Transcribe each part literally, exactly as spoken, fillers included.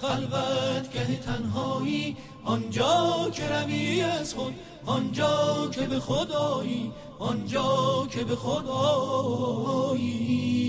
خلوت که تنهایی، آنجا که روی از خود، آنجا که به خدایی، آنجا که به خدایی.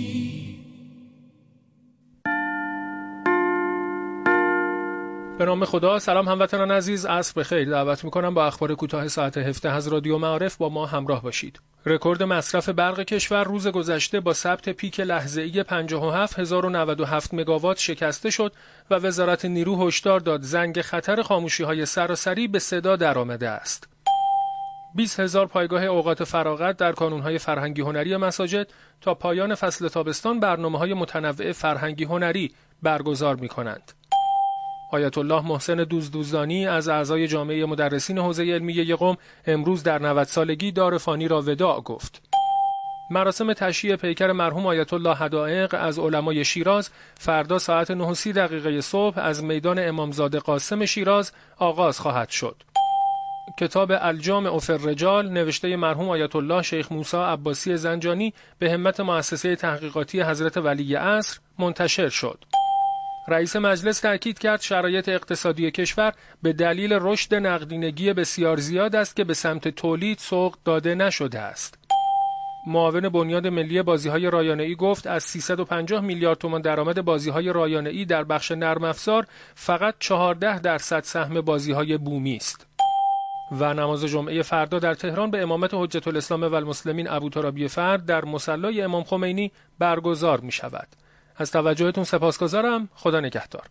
به نام خدا. سلام هموطنان عزیز، عصر بخیر. دعوت میکنم با اخبار کوتاه ساعت هفده از رادیو معارف با ما همراه باشید. رکورد مصرف برق کشور روز گذشته با ثبت پیک لحظه‌ای پنجاه و هفت هزار و نود و هفت مگاوات شکسته شد و وزارت نیرو هشدار داد زنگ خطر خاموشی‌های سراسری به صدا درآمده است. بیست هزار پایگاه اوقات فراغت در کانون‌های فرهنگی هنری مساجد تا پایان فصل تابستان برنامه‌های متنوع فرهنگی هنری برگزار می‌کنند. آیت الله محسن دوزدوزانی از اعضای جامعه مدرسین حوزه علمیه قم امروز در نود سالگی دار فانی را وداع گفت. مراسم تشییع پیکر مرحوم آیت الله حدائق از علمای شیراز فردا ساعت نه و سی دقیقه صبح از میدان امامزاده قاسم شیراز آغاز خواهد شد. کتاب الجامع فی الرجال نوشته مرحوم آیت الله شیخ موسی عباسی زنجانی به همت مؤسسه تحقیقاتی حضرت ولی عصر منتشر شد. رئیس مجلس تأکید کرد شرایط اقتصادی کشور به دلیل رشد نقدینگی بسیار زیاد است که به سمت تولید سوق داده نشده است. معاون بنیاد ملی بازی‌های رایانه‌ای گفت از سیصد و پنجاه میلیارد تومان درآمد بازی‌های رایانه‌ای در بخش نرم افزار فقط چهارده درصد سهم بازی‌های بومی است. و نماز جمعه فردا در تهران به امامت حجت الاسلام و المسلمین ابوترابی فرد در مصلی امام خمینی برگزار می‌شود. از توجهتون سپاسگزارم. خدا نگهدار.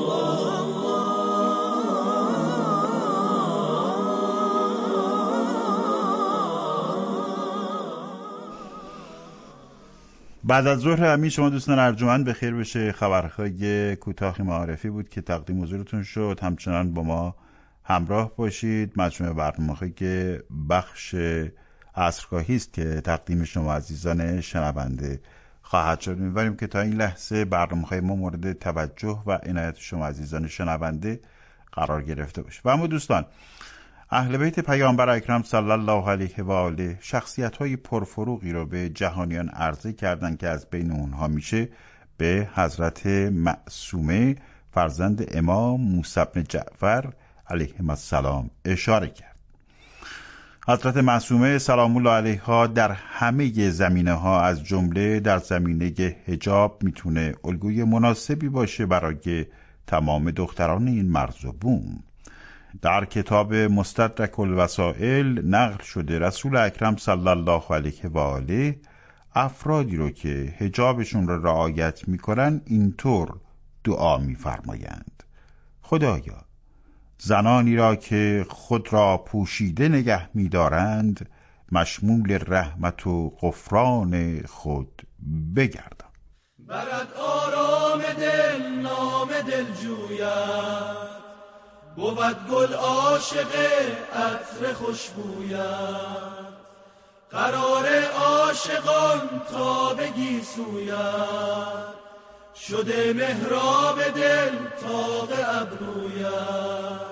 بعد از ظهر همین شما دوستان ارجمند به خیر بشه. خبرهای کوتاه معارفی بود که تقدیم حضورتون شد. همچنان با ما همراه باشید. مجموعه برنامه‌هایی که بخش عصرگاهی است که تقدیم شما عزیزان شنونده خواهد شد. می‌بریم که تا این لحظه برنامه‌های ما مورد توجه و عنایت شما عزیزان شنونده قرار گرفته باشه. و اما دوستان، اهل بیت پیامبر اکرم صلی الله علیه و آله شخصیت‌های پرفروغی رو به جهانیان عرضه کردند که از بین اونها میشه به حضرت معصومه فرزند امام موسی بن جعفر علیهم السلام اشاره کرد. حضرت معصومه سلام الله علیها در همه زمینه ها از جمله در زمینه حجاب میتونه الگوی مناسبی باشه برای تمام دختران این مرز و بوم. در کتاب مستدرک الوسائل نقل شده رسول اکرم صلی الله علیه و آله افرادی رو که حجابشون را رعایت میکنن اینطور دعا میفرمایند: خدایا زنانی را که خود را پوشیده نگه می‌دارند مشمول رحمت و غفران خود بگردان. برد آرام دل نام دل جوید، بود گل عاشق عطر خوشبوید، قرار عاشقان تا بگی سوید، شده محراب دل طاق ابروید،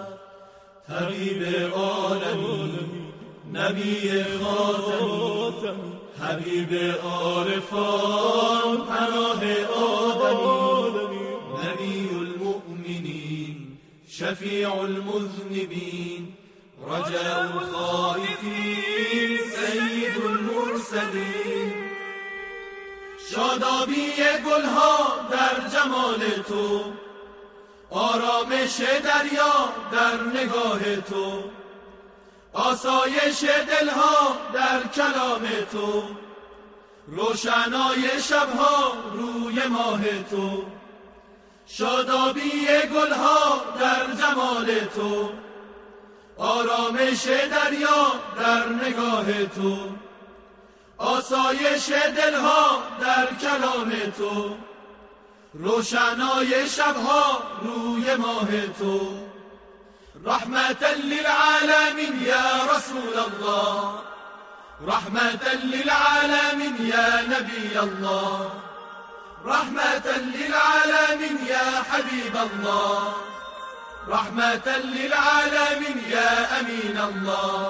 طبیب عالمین نبی خاتمی، حبیب عارفان پناه آدمی، نبی المؤمنین شفیع المذنبین، رجاء الخائفین سید المرسلین. شادابی گلها در جمال تو، آرامش دریا در نگاه تو، آسایش دلها در کلام تو، روشنای شبها روی ماه تو. شادابی گلها در جمال تو، آرامش دریا در نگاه تو، آسایش دلها در کلام تو، روشنای شبها روی ماه تو. رحمتا للعالمین یا رسول الله، رحمتا للعالمین یا نبی الله، رحمتا للعالمین یا حبیب الله، رحمتا للعالمین یا امین الله.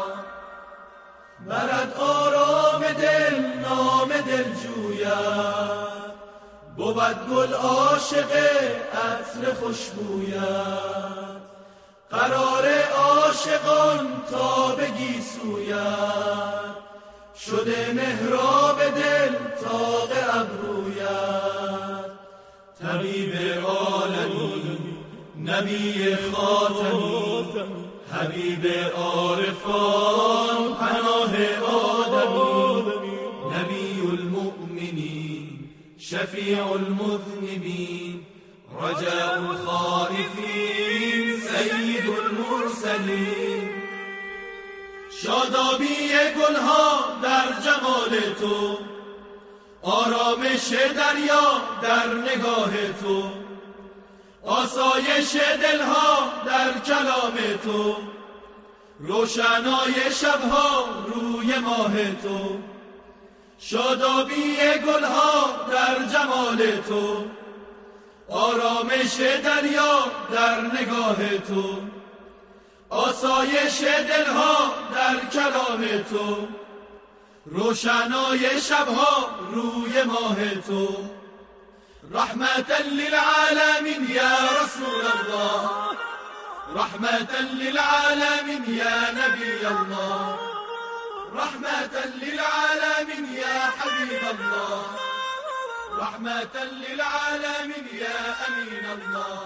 برد آرام دل نام دل جوید، بود گل عاشق عطر خوشبویت، قرار عاشقان تا بگی سویت، شده محراب دل طاق ابرویت، طبیب عالمی نبی خاتمی، حبیب عارفان پناه آدمی، نبی المؤمنین شفیع المذنبین، رجاء الخائفین سید المرسلین. شادابی گلها در جمال تو، آرامش دریا در نگاه تو، آسایش دلها در کلام تو، روشنای شبها روی ماه تو. شادابی گلها در جمال تو، آرامش دریا در نگاه تو، آسایش دلها در کلام تو، روشنای شبها روی ماه تو. رحمتا للعالمین یا رسول الله، رحمتا للعالمین یا نبی الله، رحمتا للعالمین یا حبیب الله، رحمتا للعالمین یا امین الله.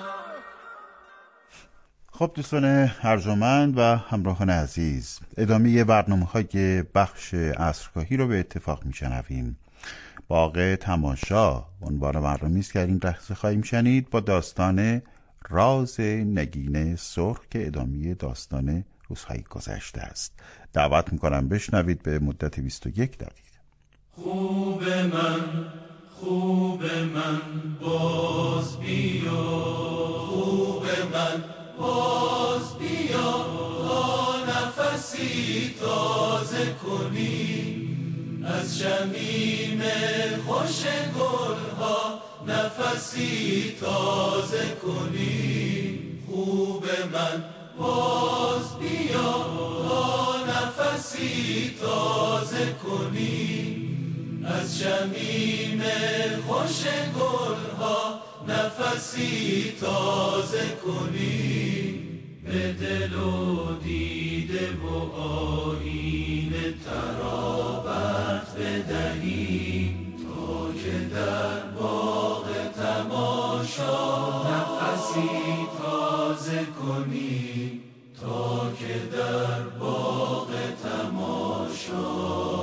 خب دوستان ارجمند و همراهان عزیز، ادامه برنامه‌های بخش عصرگاهی رو به اتفاق میشنویم. باغ تماشا عنوان برنامه‌ای است که در این لحظه خواهیم شنید با داستان راز نگین سرخ که ادامه داستان روزهای گذشته است. دعوت میکنم بشنوید به مدت بیست و یک دقیقه. خوب من خوب من باز بیا، خوب من باز بیا، تا نفسی تازه کنی از شمیم خوش گلها، نفسی تازه کنی. خوب من باز بیا، تا نفسی تازه کنی از شمیم خوش گلها، نفسی تازه کنی. به دل و دیده و آیین ترابت بدهیم، تا که در باغ تماشا نفسی تازه کنی، تا که در باغ تماشا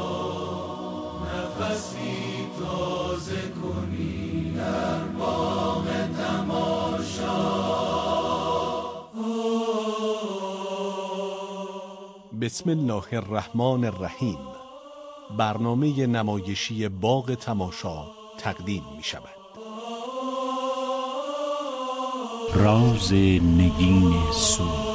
نفسی تازه کنی، در باغ تماشا. بسم الله الرحمن الرحیم. برنامه نمایشی باغ تماشا تقدیم می شود. راز نگین سرخ.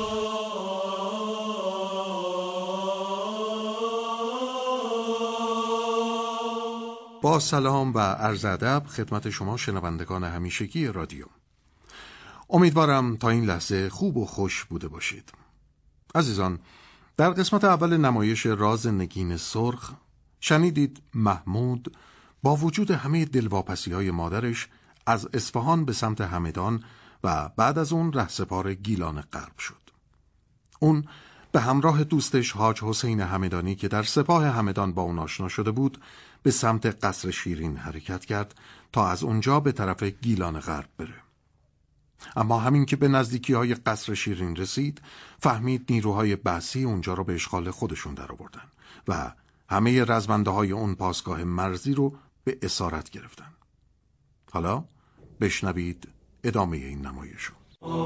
با سلام و عرض ادب خدمت شما شنوندگان همیشگی رادیو. امیدوارم تا این لحظه خوب و خوش بوده باشید. عزیزان، در قسمت اول نمایش راز نگین سرخ شنیدید محمود با وجود همه دلواپسی‌های مادرش از اصفهان به سمت همدان و بعد از اون رهسپار گیلان غرب شد. اون به همراه دوستش حاج حسین همدانی که در سپاه همدان با اون آشنا شده بود به سمت قصر شیرین حرکت کرد تا از اونجا به طرف گیلان غرب بره. اما همین که به نزدیکی های قصر شیرین رسید فهمید نیروهای بعثی اونجا رو به اشغال خودشون در آوردن و همه رزمنده های اون پاسگاه مرزی رو به اسارت گرفتن. حالا بشنوید ادامه این نمایش رو.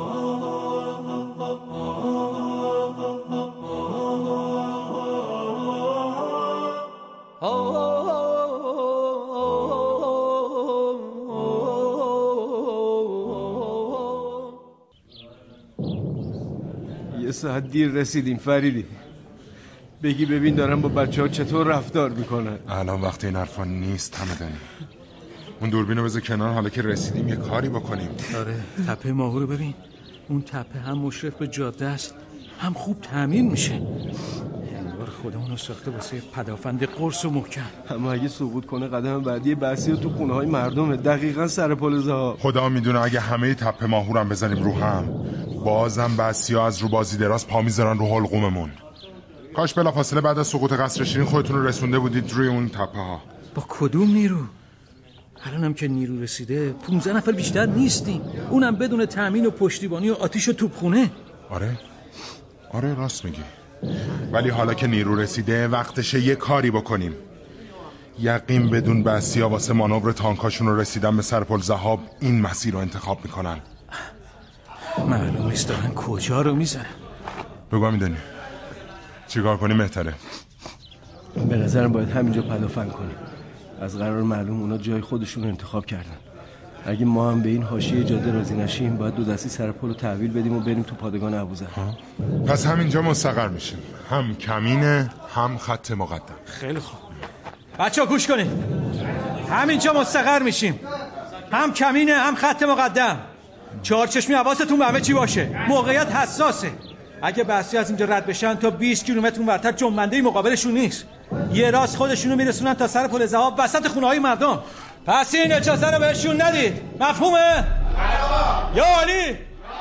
یه ساعت دیر رسیدیم فریدی. بگی ببین دارن با بچه ها چطور رفتار میکنن. الان وقت این حرفا نیست همدانی. اون دوربینو بذار کنار، حالا که رسیدیم یه کاری بکنیم. آره تپه ماهو رو ببین. اون تپه هم مشرف به جاده است هم خوب تامین میشه. انگار خودمون رو ساخته واسه پدافند قرص و محکم. اما اگه سقوط کنه قدم بعدی بحثی تو خونه های مردمه. دقیقاً سر پل ذهاب. خدا میدونه اگه همه تپه ماهورم بزنیم رو هم، بازم بحثی‌ها از رو بازی دراز پا میذارن رو حلقوممون. کاش بلافاصله بعد از سقوط قصر شیرین خودتون رو رسونده بودید روی اون تپه ها. با کدوم نیرو؟ الانم که نیرو رسیده پونزده نفر بیشتر نیستیم، اونم بدون تأمین و پشتیبانی و آتیش و توپخونه. آره آره راست میگی، ولی حالا که نیرو رسیده وقتشه یه کاری بکنیم. یقین بدون بسیا واسه مانور تانکاشون رو رسیدن به سر پل ذهاب این مسیر رو انتخاب میکنن. معلوم نیست دارن کجا رو میزنن. بگو میدونی چیکار کنیم بهتره؟ به نظرم باید همینجا پدافند کنیم. از قرار معلوم اونا جای خودشون رو انتخاب کردن. اگه ما هم به این حاشیه جاده راضی نشیم باید دو دستی سر پل رو تحویل بدیم و بریم تو پادگان ابوذر. پس همینجا مستقر میشیم، هم کمینه هم خط مقدم. خیلی خوب بچه ها گوش کنید، همینجا مستقر میشیم، هم کمینه هم خط مقدم. چهار چشمی حواستون به همه چی باشه، موقعیت حساسه. اگه بحثی از اینجا رد بشن تا بیست کیلومتر اونورتر جنبنده مقابلشون نیست. یه راست خودشونو میرسونن تا سر پل ذهاب وسط خونه های مردم. پس این اجازه رو بهشون ندید. مفهومه؟ یا علی.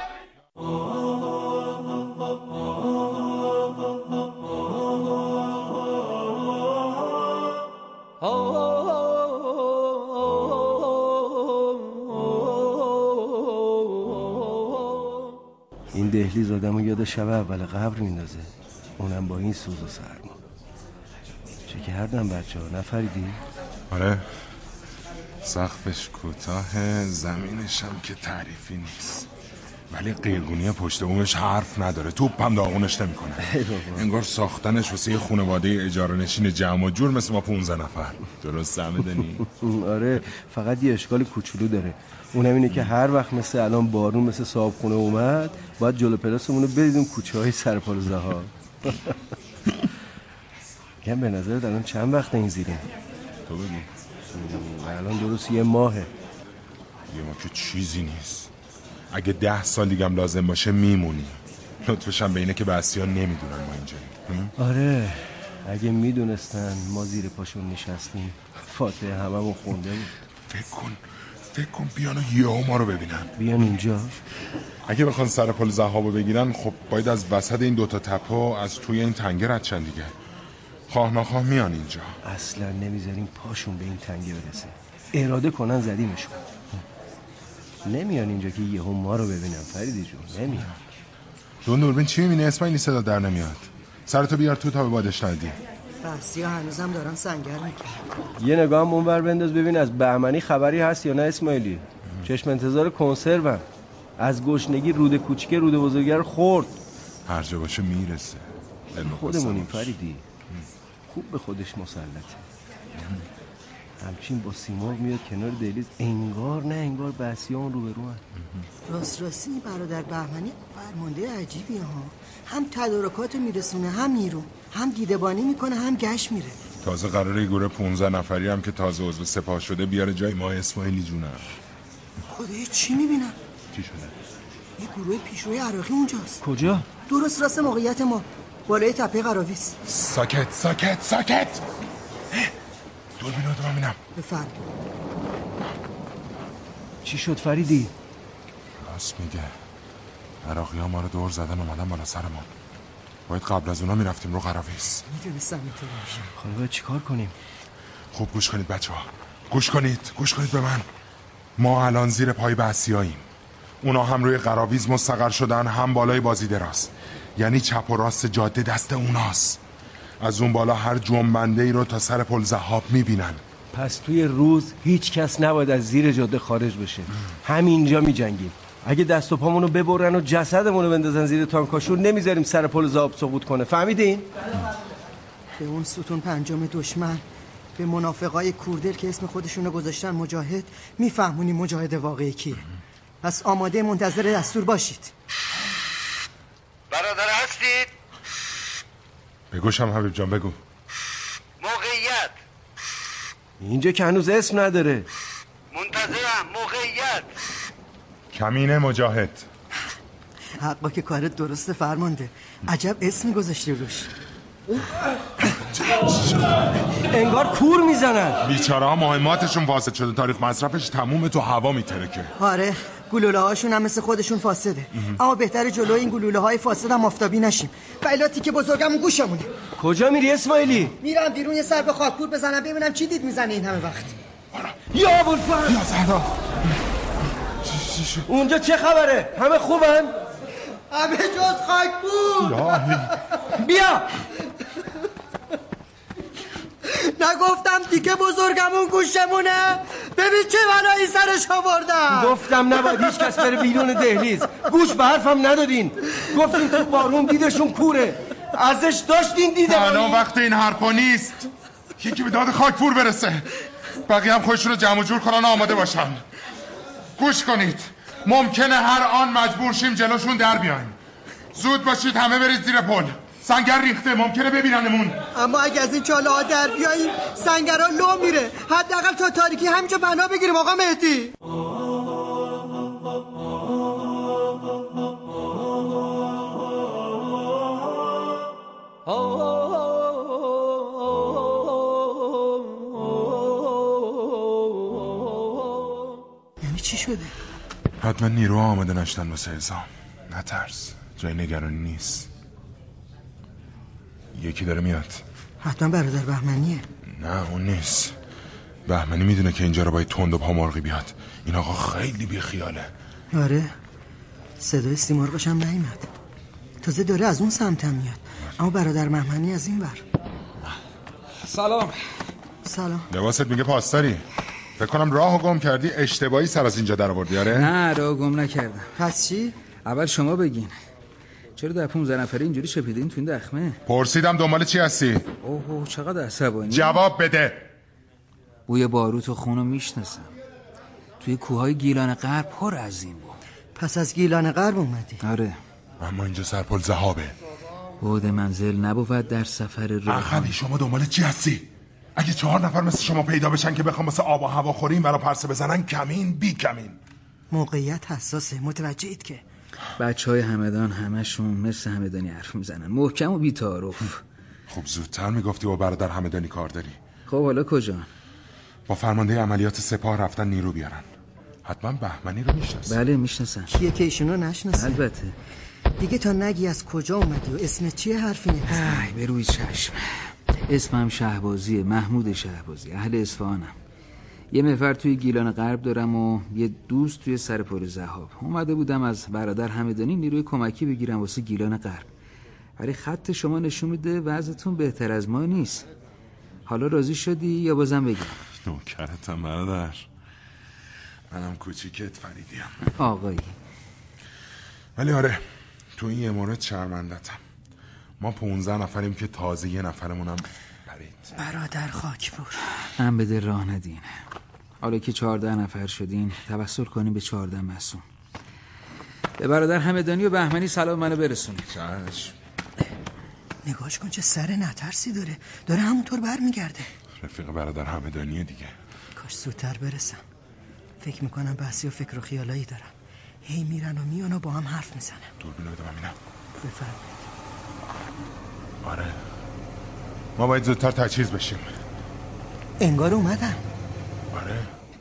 این دهلیز آدمو یاد شب اول قبر میندازه، اونم با این سوز و سرما. چه کردن بچه ها؟ نفریدی؟ آره سقفش کوتاه، زمینش هم که تعریفی نیست، ولی قیرگونی پشت بومش حرف نداره، توپ هم داغونش نمیکنه. انگار ساختنش واسه یه خانواده اجاره نشین جمع و جور مثل ما پونزده نفر. درست همدنی؟ آره فقط یه اشکال کوچولو داره، اونم اینه که هر وقت مثل الان بارون مثل صاحب خونه اومد باید جلو پلاسمون رو بریزیم کوچه های سر پل ذهاب. میگم به نظر الان چند وقت این زیریم؟ تو بگو. الان درست یه ماهه. یه ماه که چیزی نیست، اگه ده سال دیگم لازم باشه میمونی. لطفش هم به اینه که بحثی ها نمیدونن ما اینجاییم. آره اگه میدونستن ما زیر پاشون نشستیم فاتحه هممون خونده بود. فکر کن فکر کن بیان و یهو ما رو ببینن. بیان اینجا؟ اگه بخوان سر پل ذهاب رو بگیرن خب باید از وسط این دوتا تپه از توی این تنگه رد شن دیگه. خواه نخواه میان اینجا. اصلا نمیذاریم پاشون به این تنگه برسه، اراده کنن زدیمشون. نمیان اینجا که یهو ما رو ببینن فریدی جون، نمیان. دون دوربین چی میبینی؟ اسماعیلی صدا در نمیاد. سرتو بیار تو تا به بادش ندی. بحثی ها هنوزم دارن سنگر میکنن. یه نگاه هم اونور بنداز ببین از بهمنی خبری هست یا نه اسماعیلی. چشم انتظار کنسروم. از گشنگی روده کوچیکه روده بزرگر خورد. هر جا باشه میرسه. خودمونیم فریدی. خوب به خودش مسلطه. همچین با سیمرغ میاد کنار دهلیز، انگار نه انگار بحثیان رو به رو هم. راست راستی برادر بهمنی فرمانده عجیبی ها، هم تدارکاتو میرسونه، هم نیرو، هم دیدبانی میکنه، هم گشت میره. تازه قراره یه گروه پونزده نفری هم که تازه عضو سپاه شده بیاره جای ما اسماعیلی جونم. خدای چی میبینم؟ چی شده؟ یه گروه پیشروی عراقی اونجاست. کجا؟ درست راست موقعیت ما، بالای تپه قراویز. ساکت ساکت ساکت. دوربینو رو ببینم. بفرم. چی شد فریدی؟ راست میگه، عراقی ها ما رو دور زدن اومدن بالا سر ما. باید قبل از اونا میرفتیم رو قراویز. میدونستم اینطور میشه. خب باید چی کار کنیم؟ خوب گوش کنید بچه ها، گوش کنید گوش کنید به من. ما الان زیر پای بحثیاییم، اونا هم روی قراویز مستقر شدن هم بالای بازی دراز، یعنی چپ و راست جاده دست اوناست. از اون بالا هر جنبنده ای رو تا سر پل ذهاب میبینن. پس توی روز هیچ کس نباید از زیر جاده خارج بشه، همینجا میجنگیم. اگه دست و پامونو ببرن و جسدمونو بندازن زیر تانکاشون نمیذاریم سر پل ذهاب سقوط کنه، فهمیدین؟ به اون ستون پنجم دشمن، به منافقای کوردل که اسم خودشونو گذاشتن مجاهد، میفهمونی مجاهد واقعی کیه. پس آماده منتظر دستور باشید. برادر هستید؟ بگوشم حبیب جان بگو. موقعیت اینجا که هنوز اسم نداره. منتظرم. موقعیت کمینه مجاهد. حقا که کارت درسته فرمانده، عجب اسمی گذاشتی روش. انگار کور میزنن. بیچاره ها مهماتشون فاسد شده، تاریخ مصرفش تمومه، تو هوا میترکه. آره گلوله هاشون هم مثل خودشون فاسده. اما بهتره جلوی این گلوله های فاسد هم آفتابی نشیم. بایلاتی که بزرگمون گوشمونه. کجا میری اسماعیلی؟ میرم بیرون یه سر به خاکپور بزنم ببینم چی دید میزنه این همه وقت. یا ابوالفضل، یا زهرا، اونجا چه خبره؟ همه خوبن؟ همه جز خاکپور. بیا. نگفتم دیگه بزرگمون گوشمونه؟ ببین چه بلایی سرش آوردم. گفتم نباید هیچ کس بره بیرون دهلیز. گوش به حرفم ندادین. گفتین تو بارون دیدشون کوره، ارزش داشتین دیده. الان وقت این حرفا نیست. یکی به داد خاکپور برسه، بقیه هم خودشون رو جمع جور کنن آماده باشن. گوش کنید، ممکنه هر آن مجبور شیم جلوشون در بیایم. زود باشید همه برید زیر پل، سنگر ریخته، ممکنه ببیننمون. اما اگه از این چاله ها در بیاییم سنگرها لو میره. حداقل تا تاریکی همینجا پناه بگیریم آقا مهدی. یعنی چی شده؟ حتما نیرو آماده نشدن واسه اعزام. نترس، جای نگرانی نیست. یکی داره میاد. حتما برادر بهمنیه. نه اون نیست. بهمنی میدونه که اینجا رو باید تند و پامرغی بیاد. این آقا خیلی بی خیاله. آره صدای سیمرغش هم نیامد، تازه داره از اون سمت هم میاد. اما برادر بهمنی از این ور. سلام. سلام. لباست میگه پاسداری. فکر کنم راهو گم کردی، اشتباهی سر از اینجا در آوردی. آره نه راهو گم نکردم. پس چی؟ اول شما بگین چرا در پونزده نفره اینجوری شپیدین تو این دخمه؟ پرسیدم دنبال چی هستی؟ اوه چقدر عصبانی. جواب بده. بوی باروت و خونو میشناسم. توی کوههای گیلان غرب پر از این بود. پس از گیلان غرب اومدی؟ آره. اما اینجا سرپل ذهابه. بود منزل نبود در سفر راه. اخوی شما دنبال چی هستی؟ اگه چهار نفر مثل شما پیدا بشن که بخوام واسه آب و هوا خوریم برا پرسه بزنن، کمین بی کمین. موقعیت حساسه، متوجهید که بچه های همدان همشون مثل همدانی حرف میزنن، محکم و بی تعارف. خب زودتر میگفتی با برادر همدانی کار داری. خب حالا کجا؟ با فرمانده عملیات سپاه رفتن نیرو بیارن. حتما بهمنی رو میشناسن. بله میشناسن. کیه که ایشونو نشناسه؟ البته. دیگه تا نگی از کجا اومدی و اسمت چیه حرفی نیست. ای به روی چشم. اسمم شهبازیه، محمود شهبازی، اهل اصفهانم. یه محور توی گیلان غرب دارم و یه دوست توی سرپل ذهاب. اومده بودم از برادر همدانی نیروی کمکی بگیرم واسه گیلان غرب. ولی خط شما نشون میده وضعتون بهتر از ما نیست. حالا راضی شدی یا بازم بگم؟ نوکرتم برادر. منم کوچیکت فریدیم. آقایی. ولی آره تو این یه مورد شرمندتم. ما پونزده نفریم که تازه یه نفرمونم پرید. برادر خاکپور. من بده راه ندین. حالا که چهارده نفر شدین توسل کنیم به چهارده معصوم. به برادر همدانی و بهمنی سلام منو برسونید. چشم. نگاش کن چه سر نترسی داره. داره همونطور برمیگرده. رفیق برادر همدانیه دیگه. کاش زودتر برسم. فکر میکنم بحثی و فکر و خیالایی دارم. هی میرن و میان و با هم حرف میزنن. دوربینو بده ببینم. بفرمایید. آره ما باید زودتر تجهیز بشیم. انگار اومدن. آره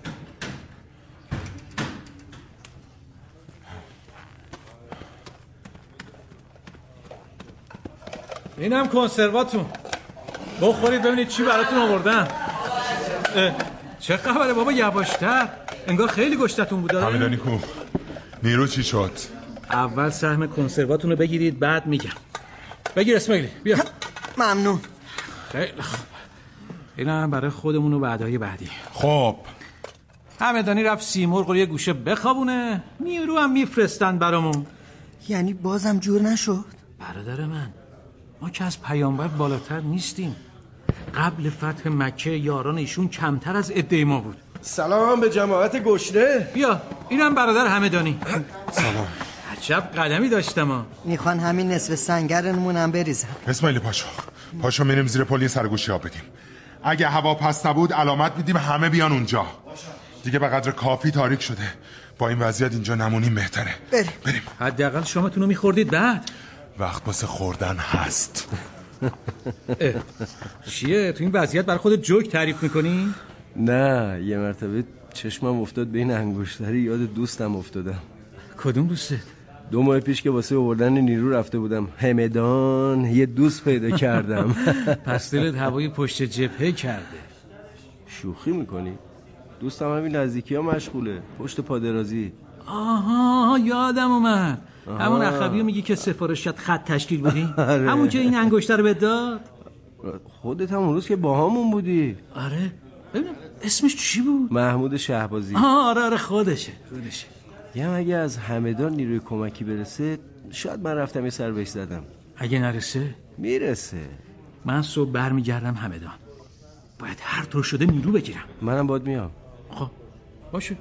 اینم کنسرواتون، بخورید ببینید چی براتون آوردن. چه خبره بابا؟ یواشتر، انگار خیلی گشتتون بود. همدانی کو نیرو چی شد؟ اول سهم کنسرواتون رو بگیرید بعد میگم. بگیر اسماعیلی بیا. ممنون. خیلی خوب. اینم برای خودمون و بعدای بعدی. خب همدانی رفت سیمرغ رو یه گوشه بخوابونه، نیرو هم میفرستن برامون. یعنی بازم جور نشد؟ برادر من، ما که از پیامبر بالاتر نیستیم. قبل فتح مکه یاران ایشون کمتر از عده ما بود. سلام به جماعت گشنه. بیا اینم برادر همدانی. سلام. عجب قدمی داشتم ها. میخوان همین نصف سنگرمون هم بریزن. اسماعیلی پاشو پاشو میریم زیر پل یه سرگوشی آب بدیم. اگه هوا پس نبود علامت میدیم همه بیان اونجا. دیگه به قدر کافی تاریک شده. با این وضعیت اینجا نمونیم بهتره. بریم بریم. حداقل شامتون رو میخوردید بعد. وقت واسه خوردن هست. چیه تو این وضعیت برای خودت جوک تعریف میکنی؟ نه یه مرتبه چشمم افتاد به این انگشتری، یاد دوستم افتادم. کدوم دوسته؟ دو ماه پیش که واسه آوردن نیرو رفته بودم همدان، یه دوست پیدا کردم. پس دلت هوای پشت جبهه کرده. شوخی میکنی؟ دوستم همین نزدیکی ها مشغوله، پشت پادرازی. آها یادم اومد. آها. همون اخوی میگی که سفارشت خط تشکیل بودی؟ آره. همون که این انگشتر رو بهت داد؟ خودت همون روز که با همون بودی. آره. ببینم اسمش چی بود؟ محمود شهبازی. آره آره خودشه خودشه. یه اگه از همدان نیروی کمکی برسه شاید من رفتم یه سر بهش زدم. اگه نرسه؟ میرسه. من صبح برمیگردم همدان. باید هر طور شده نیرو بگیرم. منم باید میام. خب باشه.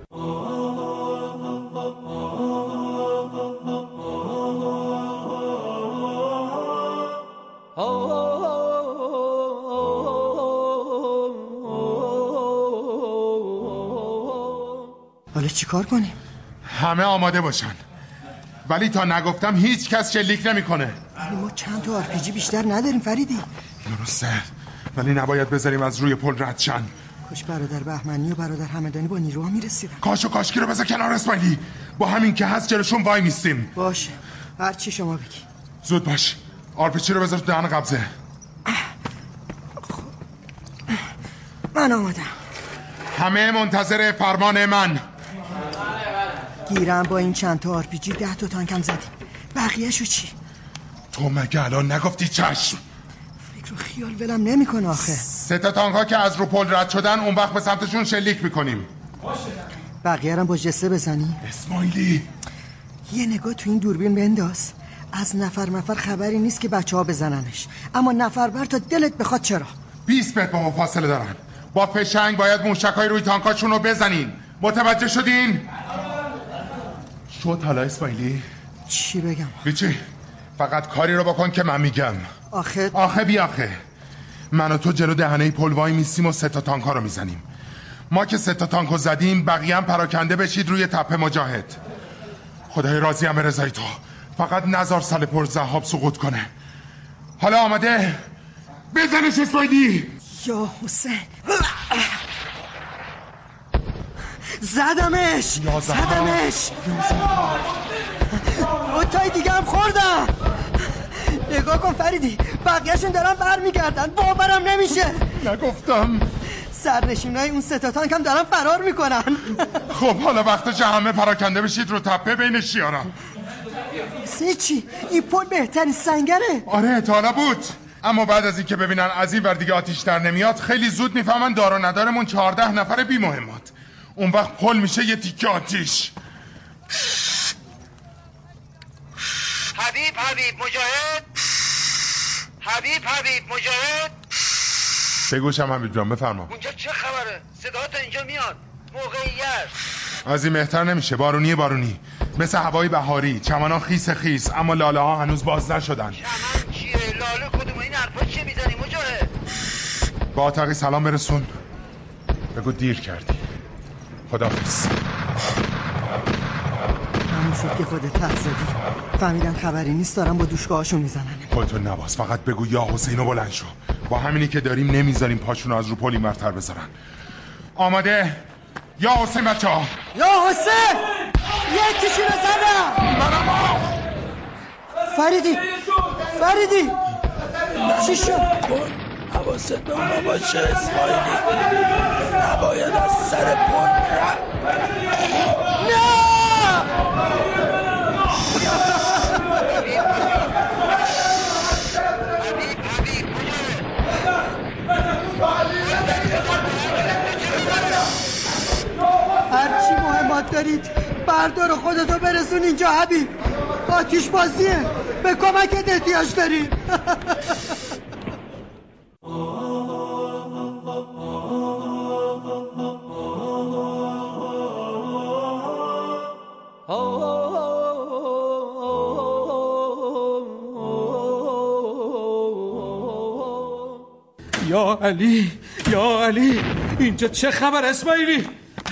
حالا چی کار کنیم؟ همه آماده باشن، ولی تا نگفتم هیچ کس شلیک نمی کنه. ولی ما چند تا آرپیجی بیشتر نداریم فریدی. درسته، ولی نباید بذاریم از روی پل رد شن. کاش برادر بهمنی و برادر همدانی با نیروها میرسیدن. کاش و کاشکی رو بذار کنار اسماعیلی، با همین که هست جلوشون وای میستیم. باشه هر چی شما بگی. زود باش، آرپیجی رو بذار تو دهن قبضه. من آمدم. همه منتظر فرمان من. گیرم با این چند تا آرپیجی ده تا تانکم زدیم. بقیه شو چی؟ تو مگه الان نگفتی چشم؟ فکر و خیال ولم نمی کن آخه. سه تا تانک ها که از رو پل رد شدن اون وقت به سمتشون شلیک میکنیم. بقیه هم با جسه بزنی؟ اسماعیلی یه نگاه تو این دوربین بنداز. از نفر نفر خبری نیست که بچه ها بزننش، اما نفر بر تا دلت بخواد چرا. بیست متر با ما فاصله دارن. با فشنگ باید موشکای روی تانکاشون رو بزنین. متوجه شدین؟ شد حالا اسماعیلی؟ چی بگم؟ بیچی فقط کاری رو بکن که من میگم. آخه آخه بی آخه من و تو جلو دهنه پل وای میستیم و سه تا تانکا رو میزنیم. ما که سه تا تانکو زدیم بقیه هم پراکنده بشید روی تپه مجاهد. خدای راضی هم به رضای تو، فقط نزار سال پر ذهاب سقوط کنه. حالا آماده؟ بزنش اسماعیلی. یا حسین زدمش زدمش اوتای دیگه هم خوردم. نگاه کن فریدی، بقیهشون دارن بر میگردن، باورم نمیشه. نگفتم سرنشینای اون سه تا تانک هم دارن فرار میکنن. خب حالا وقتش همه پراکنده بشید رو تپه بین شیارا. سه چی؟ این پل بهترین سنگره. آره تا حالا بود، اما بعد از این که ببینن از این ور دیگه آتیش در نمیاد خیلی زود میفهمن دار و ندارمون چهارده نفر بی مهمات. اون وقت پل میشه یه تیکه آتیش. حبیب حبیب مجاهد، حبیب حبیب مجاهد. بگوشم حبیب جان بفرما. اونجا چه خبره؟ صدات اینجا میاد. موقعیت از این بهتر نمیشه. بارونی بارونی مثل هوای بهاری، چمنا خیس خیس، اما لاله ها هنوز باز نشدن. چمن چیه؟ لاله کدوم؟ این حرفا چیه میزنی مجاهد؟ با اتاقی سلام برسون. بگو دیر کردی. خداحافظ. همون شد که خودت تحت زدی. فهمیدن خبری نیست دارن با دوشگاهاشون میزنن. خودتون نباز، فقط بگو یا حسینو بلند شو. با همینی که داریم نمیذاریم پاشونو از رو پلی مرتر بذارن. آماده؟ یا حسین بچه ها. یا حسین یکیشی رو زدم. منم ها فریدی فریدی چی شد؟ حواست به اونا باشه اسماعیلی، نباید از سر پل رفت. نه هرچی مهمات دارید بردار خودتو برسون اینجا حبیب. آتیش بازیه، به کمکت احتیاج داریم. یا علی یا علی، اینجا چه خبر اسماعیلی؟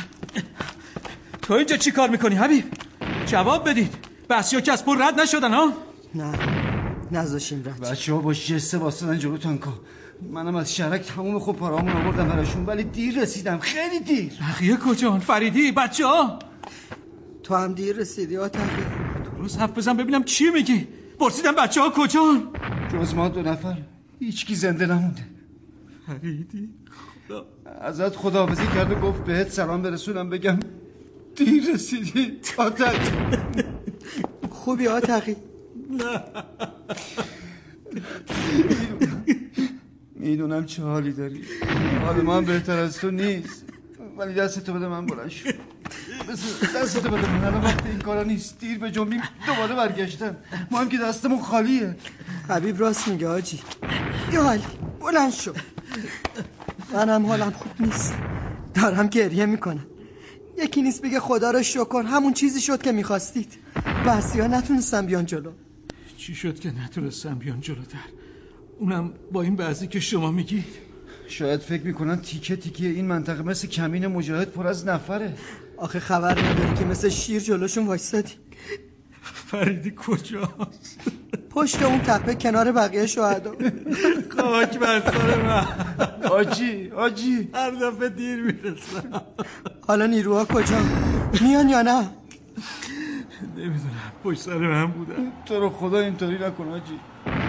تو اینجا چی کار میکنی حبیب؟ جواب بدید. بسیا که از پول رد نشدن ها؟ نه نذاشیم رد. بچه‌ها با جسته واسطن جلو تانکا. منم از شرک تمام خوب پارامون آوردم براشون، ولی دیر رسیدم، خیلی دیر. بقیه کجان؟ فریدی، بچه‌ها؟ تو هم دیر رسیدی آتقی. درست حرف بزن ببینم چی میگی. پرسیدم بچه‌ها کجان؟ جز ما دو نفر هیچکی زنده نمونده. فریدی خدا. ازت خداحافظی کرد و گفت بهت سلام برسونم بگم دیر رسیدی آتقی. خوبی آتقی؟ نه میدونم چه حالی داری، حال من بهتر از تو نیست، ولی دستتو بده من بلند شو. دستتو بده من، الان وقت این کارا نیست. دیر به جنبیم دوباره برگشتن، ما هم که دستمون خالیه. حبیب راست میگه آجی. یا حالی بلند شو. منم حالم خوب نیست، دارم گریه میکنم. یکی نیست بگه خدا رو شکر همون چیزی شد که میخواستید. بحثی ها نتونستم بیان جلو. چی شد که نتونستم بیان جلوتر؟ اونم با این بعضی که شما میگید. شاید فکر میکنن تیکه تیکه این منطقه مثل کمین مجاهد پر از نفره. آخه خبر نداری که مثل شیر جلوشون وایسادی. فریدی کجاست؟ پشت اون تپه کنار بقیه شهدا. خاک بر سر من. آجی آجی هر دفعه دیر میرسم. حالا نیروها کجا؟ میان یا نه؟ نمیدونم، پشت سر من بودن. تو رو خدا اینطوری نکن آجی.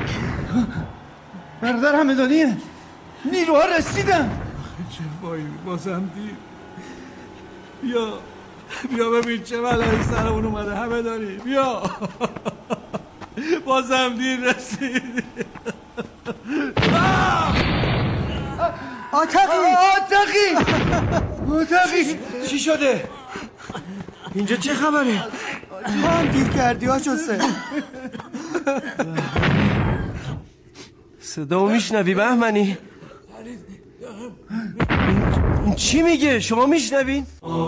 برادر همدانیه، نیروها رسیدن. چه وای، بازم دیر. بیا بیا ببین چه بلایی سرمون اومده همدانی. بیا بازم دیر رسید. آتقی آتقی آتقی چی شده؟ اینجا چه خبره؟ تو هم دیر کردی ها چوسه. صدا میشنوی بهمنی؟ این چی میگه؟ شما میشنوین؟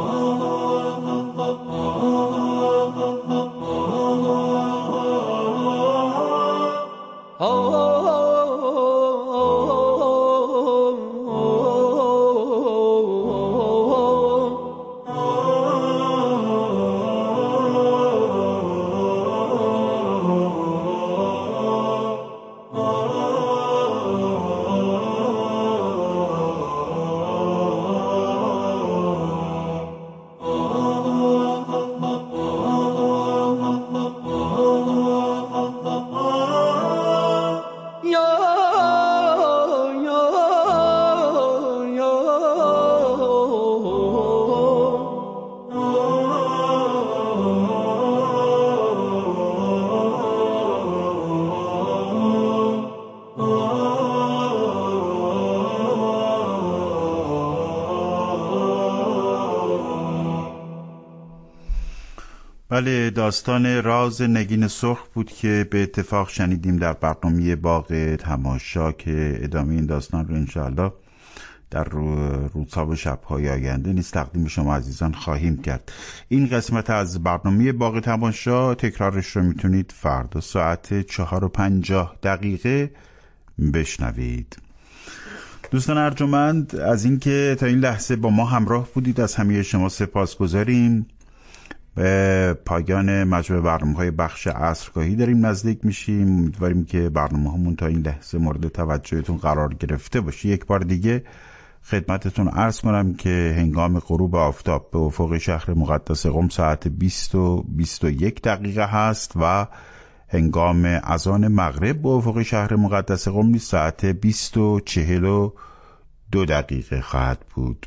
بله، داستان راز نگین سرخ بود که به اتفاق شنیدیم در برنامه باغ تماشا، که ادامه این داستان رو انشاءالله در روزها و شب‌های آینده نیز تقدیم شما عزیزان خواهیم کرد. این قسمت از برنامه باغ تماشا تکرارش رو میتونید فردا ساعت چهار و پنجاه دقیقه بشنوید. دوستان ارجمند، از اینکه تا این لحظه با ما همراه بودید از همه شما سپاس گذاریم. به پایان مجموعه برنامه‌های بخش عصرگاهی داریم نزدیک میشیم. امیدواریم که برنامه‌هامون تا این لحظه مورد توجهتون قرار گرفته باشه. یک بار دیگه خدمتتون عرض کنم که هنگام غروب آفتاب به افق شهر مقدس قم ساعت بیست و بیست و یک دقیقه هست و هنگام اذان مغرب به افق شهر مقدس قم ساعت بیست و چهل و دو دقیقه خواهد بود.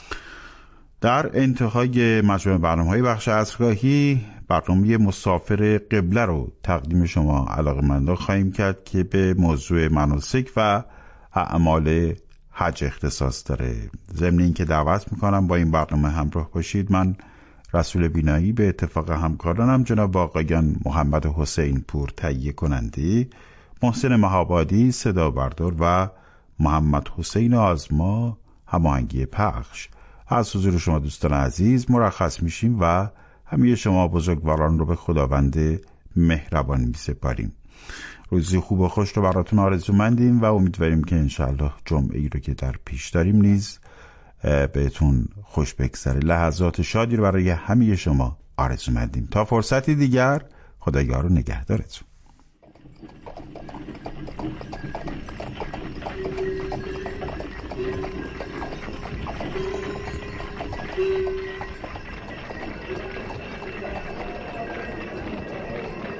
در انتهای مجموعه برنامه‌های بخش عصرگاهی برنامه مسافر قبله رو تقدیم شما علاقه‌مندان خواهیم کرد که به موضوع مناسک و اعمال حج اختصاص داره. ضمن این که دعوت میکنم با این برنامه همراه باشید. من رسول بینایی به اتفاق همکارانم جناب آقایان محمد حسین پور تهیه کننده، محسن مهابادی صدا بردار و محمد حسین آزما هماهنگی پخش، از حضور شما دوستان عزیز مرخص میشیم و همه شما بزرگواران رو به خداوند مهربان میسپاریم. روزی خوب و خوش رو براتون آرزومندیم و امیدواریم که انشاءالله جمعه ای رو که در پیش داریم نیز بهتون خوش بگذره. لحظات شادی رو برای همه شما آرزومندیم. تا فرصتی دیگر، خدایا رو نگهدارتون.